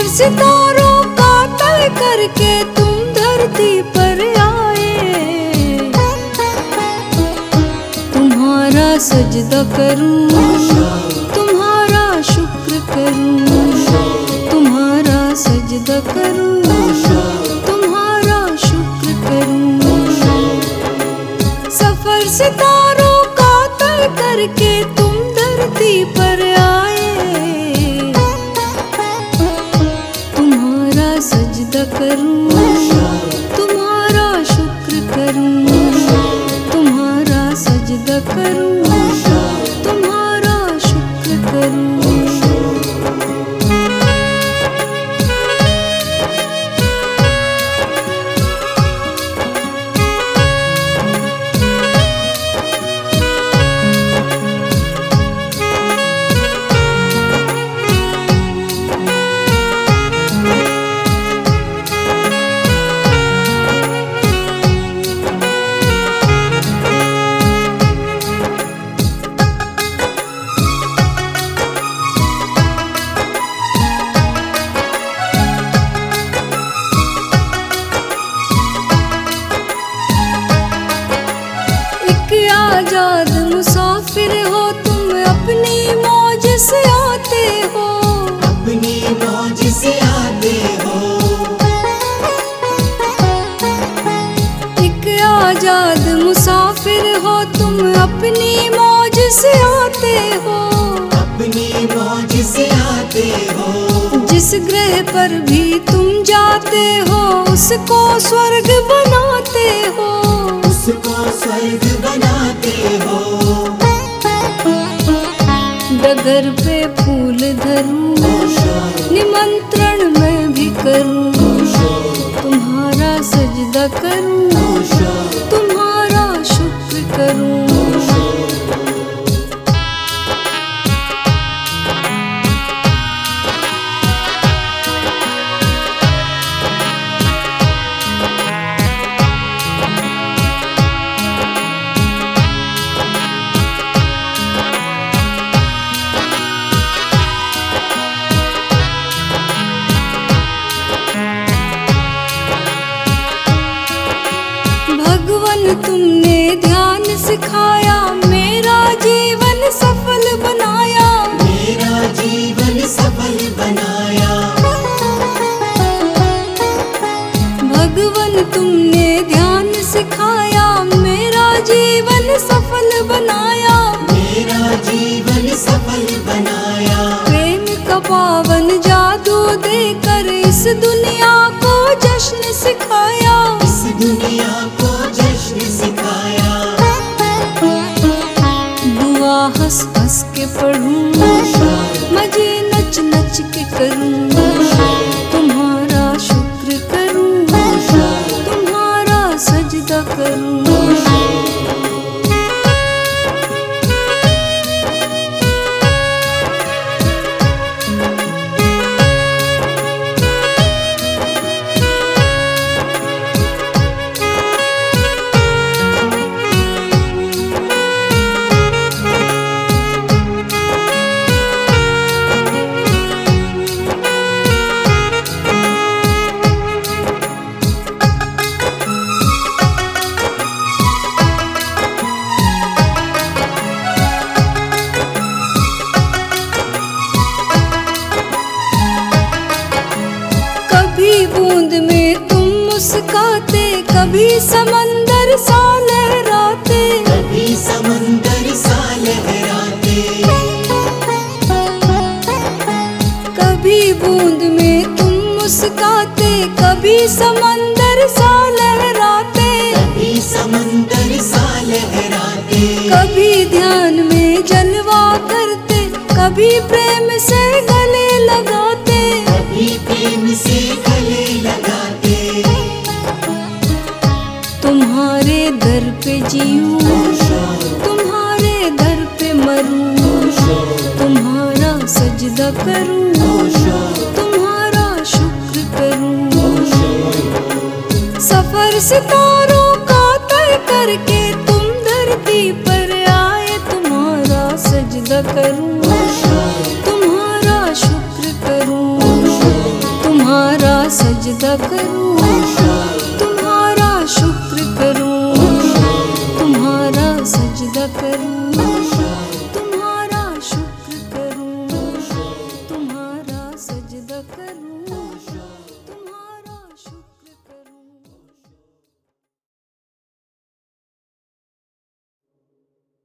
सितारों का तय करके तुम धरती पर आए। तुम्हारा सजदा करूं, तुम्हारा शुक्र करूं, तुम्हारा सजदा करूं, तुम्हारा शुक्र करूं। सफर सितारों का तय करके तुम धरती पर आए। तुम्हारा सजदा करूं, तुम्हारा शुक्र करूं, तुम्हारा सजदा करूं, तुम्हारा शुक्र करूं। आजाद मुसाफिर हो तुम, अपनी मौज से आते हो, अपनी मौज से आते हो। एक आजाद मुसाफिर हो तुम, अपनी मौज से आते हो, अपनी मौज से आते हो। जिस ग्रह पर भी तुम जाते हो, उसको स्वर्ग बनाते हो, उसको स्वर्ग बनाते हो। डगर पे फूल धरूं, निमंत्रण मैं भी करूं, तुम्हारा सजदा करूं, तुम्हारा शुक्र करूं। भगवन तुमने ध्यान सिखाया, मेरा जीवन सफल बनाया, मेरा जीवन सफल बनाया। भगवन तुमने ध्यान सिखाया, मेरा जीवन सफल बनाया, मेरा जीवन सफल बनाया। प्रेम का पावन जादू देकर इस दुनिया को जश्न सिखाया, इस दुनिया को जश्न सिखाया। दुआ हंस हंस के पढ़ूं, मजे नच नच के करूं, तुम्हारा शुक्र करूं, तुम्हारा सजदा करूं। कभी बूंद में तुम मुस्काते, कभी समंदर सा लहराते, कभी समंदर सा लहराते। कभी बूंद में तुम मुस्काते, कभी समंदर सा लहराते, कभी समंदर सा लहराते। कभी ध्यान में जलवा करते, कभी प्रेम से गले लगाते, कभी प्रेम से गले लगाते। तुम्हारे दर पे जीऊं, तुम्हारे दर पे मरूं, तुम्हारा सजदा करूं, तुम्हारा शुक्र करूं। सफर सितारों का तय करके तुम धरती पर आए, तुम्हारा सजदा करूं, तुम्हारा शुक्र करूं, सजदा करूं, तुम्हारा शुक्र करूं, तुम्हारा सजदा करूं।